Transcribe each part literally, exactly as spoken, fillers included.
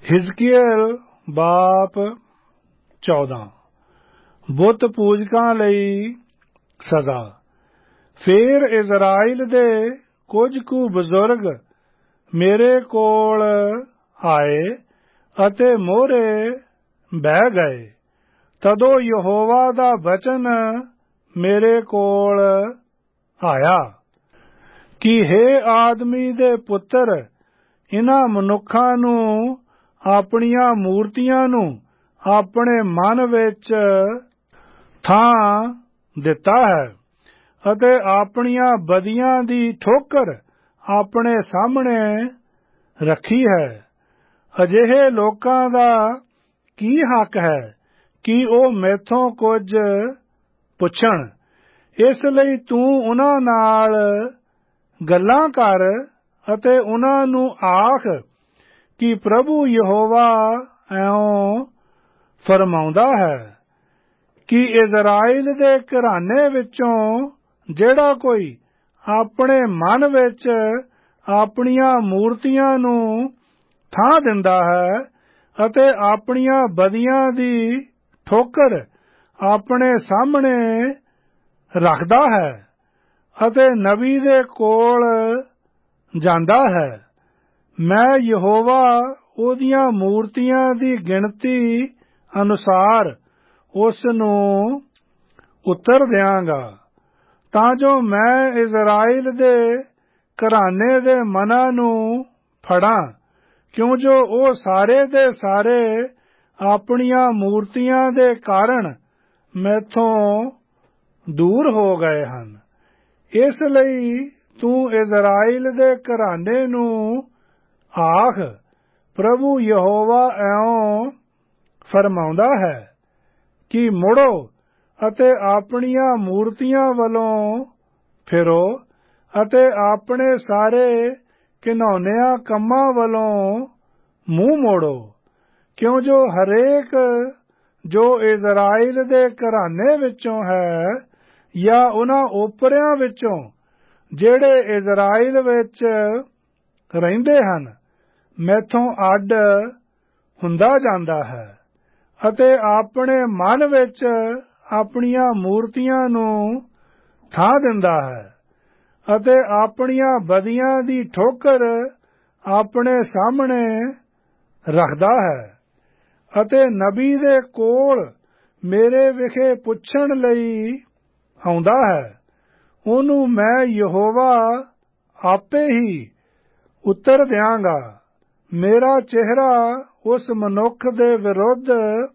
ਹਿਜ਼ਕੀਏਲ ਬਾਪ ਚੌਦਾਂ। ਬੁੱਤ ਪੂਜਕਾਂ ਲਈ ਸਜ਼ਾ। ਫੇਰ ਇਜ਼ਰਾਈਲ ਦੇ ਕੁਝ ਕੁ ਬਜ਼ੁਰਗ ਮੇਰੇ ਕੋਲ ਆਏ ਅਤੇ ਮੋਹਰੇ ਬਹਿ ਗਏ। ਤਦੋਂ ਯਹੋਵਾ ਦਾ ਬਚਨ ਮੇਰੇ ਕੋਲ ਆਇਆ ਕਿ ਹੇ ਆਦਮੀ ਦੇ ਪੁੱਤਰ, ਇਨ੍ਹਾਂ ਮਨੁੱਖਾਂ ਨੂੰ ਆਪਣੀਆਂ ਮੂਰਤੀਆਂ ਨੂੰ ਆਪਣੇ ਮਨ ਵਿੱਚ ਥਾਂ ਦਿੱਤਾ ਹੈ ਅਤੇ ਆਪਣੀਆਂ ਬਦੀਆਂ ਦੀ ਠੋਕਰ ਆਪਣੇ ਸਾਹਮਣੇ ਰੱਖੀ ਹੈ। ਅਜਿਹੇ ਲੋਕਾਂ ਦਾ ਕੀ ਹੱਕ ਹੈ ਕਿ ਉਹ ਮੈਥੋਂ ਕੁਝ ਪੁੱਛਣ? ਇਸ ਲਈ ਤੂੰ ਉਨ੍ਹਾਂ ਨਾਲ ਗੱਲਾਂ ਕਰ ਅਤੇ ਉਨ੍ਹਾਂ ਨੂੰ ਆਖ ਕਿ ਪ੍ਰਭੂ ਯਹੋਵਾ ਇਉਂ ਫਰਮਾਉਂਦਾ ਹੈ ਕਿ ਇਜ਼ਰਾਈਲ ਦੇ ਘਰਾਨੇ ਵਿੱਚੋਂ ਜਿਹੜਾ ਕੋਈ ਆਪਣੇ ਮਨ ਵਿੱਚ ਆਪਣੀਆਂ ਮੂਰਤੀਆਂ ਨੂੰ ਥਾਂ ਦਿੰਦਾ ਹੈ ਅਤੇ ਆਪਣੀਆਂ ਬਦੀਆਂ ਦੀ ਠੋਕਰ ਆਪਣੇ ਸਾਹਮਣੇ ਰੱਖਦਾ ਹੈ ਅਤੇ ਨਬੀ ਦੇ ਕੋਲ ਜਾਂਦਾ ਹੈ, ਮੈਂ ਯਹੋਵਾ ਉਹਦੀਆਂ ਮੂਰਤੀਆਂ ਦੀ ਗਿਣਤੀ ਅਨੁਸਾਰ ਉਸ ਨੂੰ ਉੱਤਰ ਦਿਆਂਗਾ, ਤਾਂ ਜੋ ਮੈਂ ਇਜ਼ਰਾਈਲ ਦੇ ਘਰਾਨੇ ਦੇ ਮਨਾਂ ਨੂੰ ਫੜਾਂ, ਕਿਉਂ ਜੋ ਉਹ ਸਾਰੇ ਦੇ ਸਾਰੇ ਆਪਣੀਆਂ ਮੂਰਤੀਆਂ ਦੇ ਕਾਰਨ ਮੈਥੋਂ ਦੂਰ ਹੋ ਗਏ ਹਨ। ਇਸ ਲਈ ਤੂੰ ਇਜ਼ਰਾਈਲ ਦੇ ਘਰਾਨੇ ਨੂੰ ਆਖ, ਪ੍ਰਭੂ ਯਹੋਵਾ ਇਉਂ ਫਰਮਾਉਂਦਾ ਹੈ ਕਿ ਮੁੜੋ ਅਤੇ ਆਪਣੀਆਂ ਮੂਰਤੀਆਂ ਵੱਲੋਂ ਫਿਰੋ ਅਤੇ ਆਪਣੇ ਸਾਰੇ ਘਿਨੌਨਿਆਂ ਕੰਮਾਂ ਵੱਲੋਂ ਮੂੰਹ ਮੋੜੋ, ਕਿਉਂ ਜੋ ਹਰੇਕ ਜੋ ਇਜ਼ਰਾਈਲ ਦੇ ਘਰਾਨੇ ਵਿੱਚੋਂ ਹੈ ਜਾਂ ਉਹਨਾਂ ਓਪਰਿਆਂ ਵਿੱਚੋਂ ਜਿਹੜੇ ਇਜ਼ਰਾਈਲ ਵਿੱਚ ਰਹਿੰਦੇ ਹਨ, ਮੈਥੋਂ ਅੱਡ ਹੁੰਦਾ ਜਾਂਦਾ ਹੈ ਅਤੇ ਆਪਣੇ ਮਨ ਵਿੱਚ ਆਪਣੀਆਂ ਮੂਰਤੀਆਂ ਨੂੰ ਥਾਂ ਦਿੰਦਾ ਹੈ ਅਤੇ ਆਪਣੀਆਂ ਬਦੀਆਂ ਦੀ ਠੋਕਰ ਆਪਣੇ ਸਾਹਮਣੇ ਰੱਖਦਾ ਹੈ ਅਤੇ ਨਬੀ ਦੇ ਕੋਲ ਮੇਰੇ ਵਿਖੇ ਪੁੱਛਣ ਲਈ ਆਉਂਦਾ ਹੈ। ਉਹਨੂੰ ਮੈਂ ਯਹੋਵਾ ਆਪੇ ਹੀ ਉੱਤਰ ਦਿਆਂਗਾ। ਮੇਰਾ ਚਿਹਰਾ ਉਸ ਮਨੁੱਖ ਦੇ ਵਿਰੁੱਧ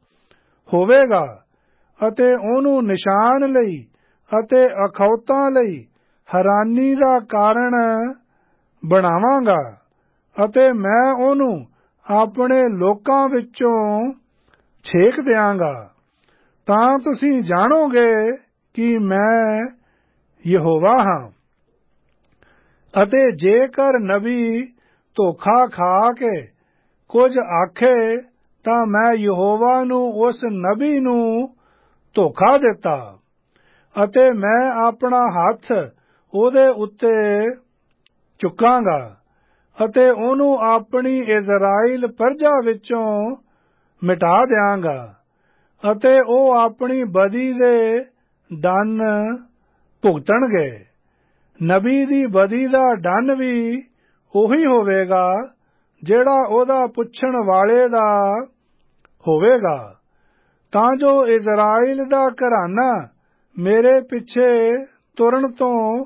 ਹੋਵੇਗਾ ਅਤੇ ਉਹਨੂੰ ਨਿਸ਼ਾਨ ਲਈ ਅਤੇ ਅਖੌਤਾਂ ਲਈ ਹੈਰਾਨੀ ਦਾ ਕਾਰਨ ਬਣਾਵਾਂਗਾ ਅਤੇ ਮੈਂ ਉਹਨੂੰ ਆਪਣੇ ਲੋਕਾਂ ਵਿੱਚੋਂ ਛੇਕ ਦਿਆਂਗਾ। ਤਾਂ ਤੁਸੀਂ ਜਾਣੋਗੇ ਕਿ ਮੈਂ ਯਹੋਵਾ ਹਾਂ। ਅਤੇ ਜੇਕਰ ਨਬੀ ਧੋਖਾ ਖਾ ਕੇ ਕੁਝ ਆਖੇ ਤਾਂ ਮੈਂ ਯਹੋਵਾ ਨੂੰ ਉਸ ਨਬੀ ਨੂੰ ਧੋਖਾ ਦਿੱਤਾ ਅਤੇ ਮੈਂ ਆਪਣਾ ਹੱਥ ਉਹਦੇ ਉੱਤੇ ਚੁੱਕਾਂਗਾ ਅਤੇ ਉਹਨੂੰ ਆਪਣੀ ਇਜ਼ਰਾਈਲ ਪ੍ਰਜਾ ਵਿੱਚੋਂ ਮਿਟਾ ਦਿਆਂਗਾ ਅਤੇ ਉਹ ਆਪਣੀ ਬਦੀ ਦੇ ਦੰਨ ਭੁਗਤਣਗੇ। ਨਬੀ ਦੀ ਬਦੀ ਦਾ ਦੰਨ ਵੀ ਉਹੀ ਹੋਵੇਗਾ ਜਿਹੜਾ ਉਹਦਾ ਪੁੱਛਣ ਵਾਲੇ ਦਾ ਹੋਵੇਗਾ, ਤਾਂ ਜੋ ਇਜ਼ਰਾਈਲ ਦਾ ਘਰਾਨਾ ਮੇਰੇ ਪਿੱਛੇ ਤੁਰਨ ਤੋਂ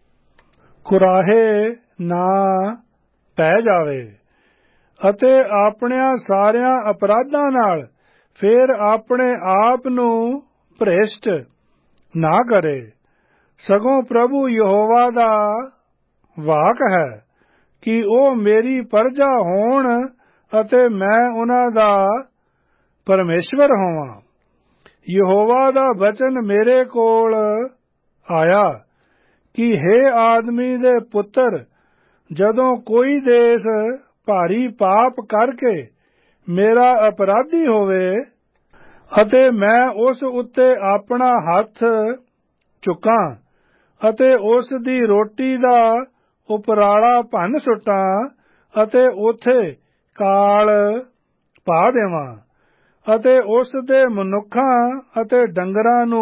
ਕੁਰਾਹੇ ਨਾ ਪੈ ਜਾਵੇ ਅਤੇ ਆਪਣਿਆਂ ਸਾਰਿਆਂ ਅਪਰਾਧਾਂ ਨਾਲ ਫੇਰ ਆਪਣੇ ਆਪ ਨੂੰ ਭ੍ਰਿਸ਼ਟ ਨਾ ਕਰੇ। ਸਗੋਂ ਪ੍ਰਭੂ ਯਹੋਵਾ ਦਾ ਵਾਕ ਹੈ ਕਿ ਉਹ ਮੇਰੀ ਪ੍ਰਜਾ ਹੋਣ ਅਤੇ ਮੈਂ ਉਹਨਾਂ ਦਾ ਪਰਮੇਸ਼ਵਰ ਹੋਵਾਂ। ਯਹੋਵਾ ਦਾ ਬਚਨ ਮੇਰੇ ਕੋਲ ਆਇਆ ਕਿ ਹੇ ਆਦਮੀ ਦੇ ਪੁੱਤਰ, ਜਦੋਂ ਕੋਈ ਦੇਸ਼ ਭਾਰੀ ਪਾਪ ਕਰਕੇ ਮੇਰਾ ਅਪਰਾਧੀ ਹੋਵੇ ਅਤੇ ਮੈਂ ਉਸ ਉੱਤੇ ਆਪਣਾ ਹੱਥ ਚੁੱਕਾਂ ਅਤੇ ਉਸ ਦੀ ਰੋਟੀ ਦਾ ਉਪਰਾਲਾ ਭੰਨ ਸੁੱਟਾਂ ਅਤੇ ਉੱਥੇ ਕਾਲ ਪਾ ਦੇਵਾਂ ਅਤੇ ਉਸ ਦੇ ਮਨੁੱਖਾਂ ਅਤੇ ਡੰਗਰਾਂ ਨੂੰ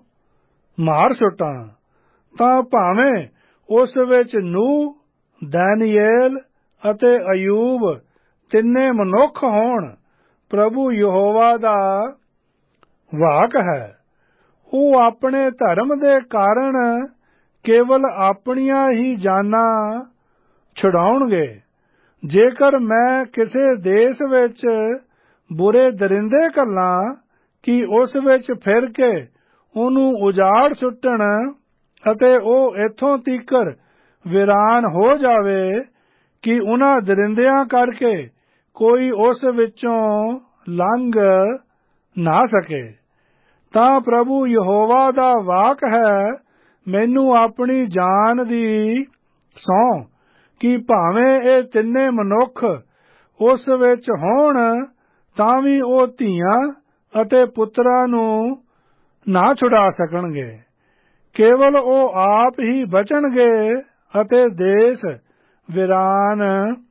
ਮਾਰ ਸੁੱਟਾਂ, ਤਾਂ ਭਾਵੇਂ ਉਸ ਵਿੱਚ ਨੂਹ, ਦਾਨੀਏਲ ਅਤੇ ਅਯੂਬ ਤਿੰਨੇ ਮਨੁੱਖ ਹੋਣ, ਪ੍ਰਭੂ ਯਹੋਵਾ ਦਾ ਵਾਕ ਹੈ। ਉਹ ਆਪਣੇ ਧਰਮ ਦੇ ਕਾਰਨ ਕੇਵਲ ਆਪਣੀਆਂ ਹੀ ਜਾਨਾਂ ਛੁਡਾਉਣਗੇ। ਜੇਕਰ ਮੈਂ ਕਿਸੇ ਦੇਸ਼ ਵਿੱਚ ਬੁਰੇ ਦਰਿੰਦੇ ਘੱਲਾਂ ਕਿ ਉਸ ਵਿੱਚ ਫਿਰ ਕੇ ਉਹਨੂੰ ਉਜਾੜ ਸੁੱਟਣ ਅਤੇ ਉਹ ਇੱਥੋਂ ਤੀਕਰ ਵੀਰਾਨ ਹੋ ਜਾਵੇ ਕਿ ਉਹਨਾਂ ਦਰਿੰਦਿਆਂ ਕਰਕੇ ਕੋਈ ਉਸ ਵਿੱਚੋਂ ਲੰਘ ਨਾ ਸਕੇ, ਤਾਂ ਪ੍ਰਭੂ ਯਹੋਵਾ ਦਾ ਵਾਕ ਹੈ, ਮੈਨੂੰ ਆਪਣੀ ਜਾਨ ਦੀ ਸਹੁੰ ਕਿ ਭਾਵੇਂ ਇਹ ਤਿੰਨੇ ਮਨੁੱਖ ਉਸ ਵਿੱਚ ਹੋਣ, ਤਾਂ ਵੀ ਉਹ ਧੀਆਂ ਅਤੇ ਪੁੱਤਰਾਂ ਨੂੰ ਨਾ ਛੁਡਾ ਸਕਣਗੇ। ਕੇਵਲ ਉਹ ਆਪ ਹੀ ਬਚਣਗੇ ਅਤੇ ਦੇਸ਼ ਵੀਰਾਨ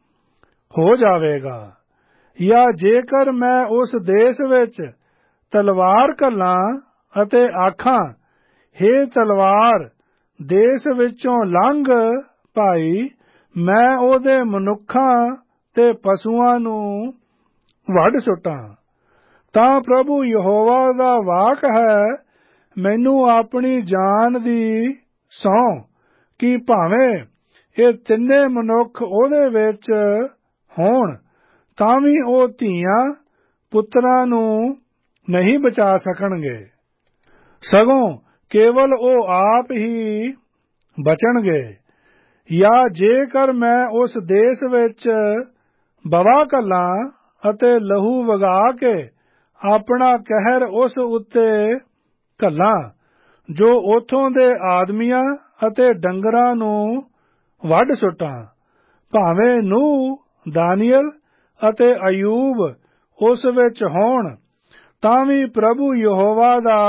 ਹੋ ਜਾਵੇਗਾ। ਜਾਂ ਜੇਕਰ ਮੈਂ ਉਸ ਦੇਸ਼ ਵਿੱਚ ਤਲਵਾਰ ਘੱਲਾਂ ਅਤੇ ਆਖਾਂ, ਹੇ ਤਲਵਾਰ ਦੇਸ਼ ਵਿੱਚੋਂ ਲੰਘ ਭਾਈ, ਮੈਂ ਉਹਦੇ ਮਨੁੱਖਾਂ ਤੇ ਪਸ਼ੂਆਂ ਨੂੰ ਵੱਢ ਸੁੱਟਾਂ, ਤਾਂ ਪ੍ਰਭੂ ਯਹੋਵਾ ਦਾ ਵਾਕ ਹੈ, ਮੈਨੂੰ ਆਪਣੀ ਜਾਨ ਦੀ ਸਹੁੰ ਕਿ ਭਾਵੇਂ ਇਹ ਤਿੰਨੇ ਮਨੁੱਖ ਉਹਦੇ ਵਿੱਚ ਹੋਣ, ਤਾਂ ਵੀ ਉਹ ਧੀਆਂ ਪੁੱਤਰਾਂ ਨੂੰ ਨਹੀਂ ਬਚਾ ਸਕਣਗੇ, ਸਗੋਂ ਕੇਵਲ ਉਹ ਆਪ ਹੀ ਬਚਣਗੇ। ਜਾਂ ਜੇਕਰ ਮੈਂ ਉਸ ਦੇਸ਼ ਵਿੱਚ ਬਵਾ ਘੱਲਾਂ ਅਤੇ ਲਹੂ ਵਗਾ ਕੇ ਆਪਣਾ ਕਹਿਰ ਉਸ ਉੱਤੇ ਘੱਲਾਂ, ਜੋ ਉਥੋਂ ਦੇ ਆਦਮੀਆਂ ਅਤੇ ਡੰਗਰਾਂ ਨੂੰ ਵੱਢ ਸੁੱਟਾਂ, ਭਾਵੇਂ ਨੂਹ, ਦਾਨੀਏਲ ਅਤੇ ਅਯੂਬ ਉਸ ਵਿੱਚ ਹੋਣ, ਤਾਂ ਵੀ ਪ੍ਰਭੂ ਯਹੋਵਾ ਦਾ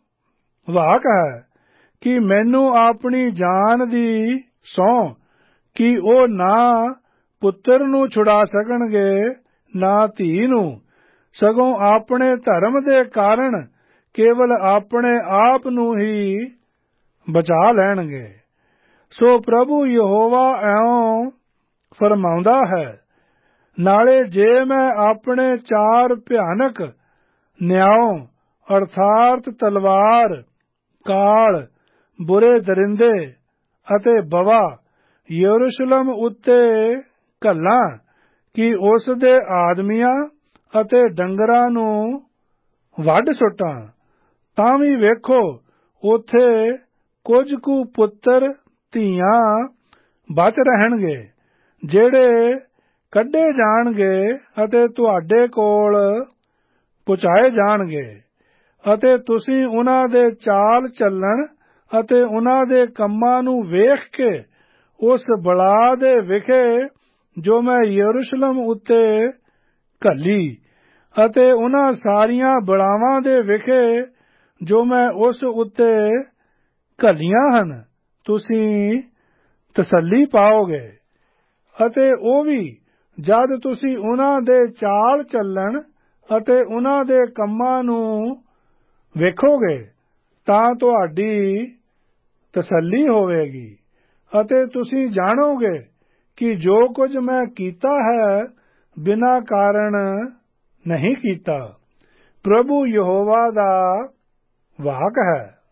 ਵਾਕ ਹੈ ਕਿ ਮੈਨੂੰ ਆਪਣੀ ਜਾਨ ਦੀ ਸਹੁੰ ਕਿ ਉਹ ਨਾ ਪੁੱਤਰ ਨੂੰ ਛੁਡਾ ਸਕਣਗੇ ਨਾ ਧੀ ਨੂੰ, ਸਗੋਂ ਆਪਣੇ ਧਰਮ ਦੇ ਕਾਰਨ ਕੇਵਲ ਆਪਣੇ ਆਪ ਨੂੰ ਹੀ ਬਚਾ ਲੈਣਗੇ। ਸੋ ਪ੍ਰਭੂ ਯਹੋਵਾ ਇਉਂ ਫਰਮਾਉਂਦਾ ਹੈ, ਨਾਲੇ ਜੇ ਮੈਂ ਆਪਣੇ ਚਾਰ ਭਿਆਨਕ ਨਿਆਉ ਅਰਥਾਤ ਤਲਵਾਰ, ਕਾਲ, ਬੁਰੇ ਦਰਿੰਦੇ ਅਤੇ ਬਵਾ ਯਰੂਸ਼ਲਮ ਉੱਤੇ ਘੱਲਾਂ ਕਿ ਉਸ ਦੇ ਆਦਮੀਆਂ ਅਤੇ ਡੰਗਰਾਂ ਨੂੰ ਵੱਢ ਸੁੱਟਾਂ, ਤਾਂ ਵੀ ਵੇਖੋ ਉੱਥੇ ਕੁਝ ਕੁ ਪੁੱਤਰ ਧੀਆਂ ਬਚ ਰਹਿਣਗੇ, ਜਿਹੜੇ ਕੱਢੇ ਜਾਣਗੇ ਅਤੇ ਤੁਹਾਡੇ ਕੋਲ ਪਹੁੰਚਾਏ ਜਾਣਗੇ, ਅਤੇ ਤੁਸੀਂ ਉਹਨਾਂ ਦੇ ਚਾਲ ਚੱਲਣ ਅਤੇ ਉਹਨਾਂ ਦੇ ਕੰਮਾਂ ਨੂੰ ਵੇਖ ਕੇ ਉਸ ਬਲਾ ਦੇ ਵਿਖੇ ਜੋ ਮੈਂ ਯਰੂਸ਼ਲਮ ਉੱਤੇ ਘੱਲੀ ਅਤੇ ਉਹਨਾਂ ਸਾਰੀਆਂ ਬਲਾਵਾਂ ਦੇ ਵਿਖੇ ਜੋ ਮੈਂ ਉਸ ਉੱਤੇ ਘੱਲੀਆਂ ਹਨ, ਤੁਸੀਂ ਤਸੱਲੀ ਪਾਓਗੇ। ਅਤੇ ਉਹ ਵੀ ਜਦ ਤੁਸੀਂ ਉਹਨਾਂ ਦੇ ਚਾਲ ਚੱਲਣ ਅਤੇ ਉਹਨਾਂ ਦੇ ਕੰਮਾਂ ਨੂੰ ਵੇਖੋਗੇ, ਤਾਂ ਤੁਹਾਡੀ ਤਸੱਲੀ ਹੋਵੇਗੀ ਅਤੇ ਤੁਸੀਂ ਜਾਣੋਗੇ ਕਿ ਜੋ ਕੁਝ ਮੈਂ ਕੀਤਾ ਹੈ ਬਿਨਾਂ ਕਾਰਨ ਨਹੀਂ ਕੀਤਾ। ਪ੍ਰਭੂ ਯਹੋਵਾ ਦਾ ਵਾਕ ਹੈ।